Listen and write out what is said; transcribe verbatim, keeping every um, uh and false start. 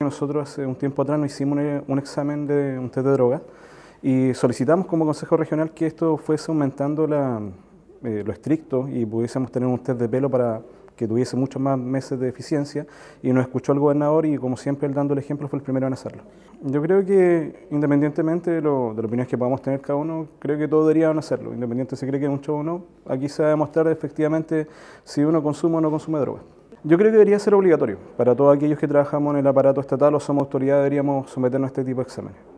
nosotros hace un tiempo atrás nos hicimos un, un examen de un test de drogas y solicitamos como Consejo Regional que esto fuese aumentando la, eh, lo estricto y pudiésemos tener un test de pelo para que tuviese muchos más meses de eficiencia, y nos escuchó el gobernador y, como siempre, él dando el ejemplo fue el primero en hacerlo. Yo creo que, independientemente de, lo, de las opiniones que podamos tener cada uno, creo que todos deberían hacerlo, independiente si cree que es un show o no. Aquí se va a demostrar efectivamente si uno consume o no consume drogas. Yo creo que debería ser obligatorio. Para todos aquellos que trabajamos en el aparato estatal o somos autoridad, deberíamos someternos a este tipo de exámenes.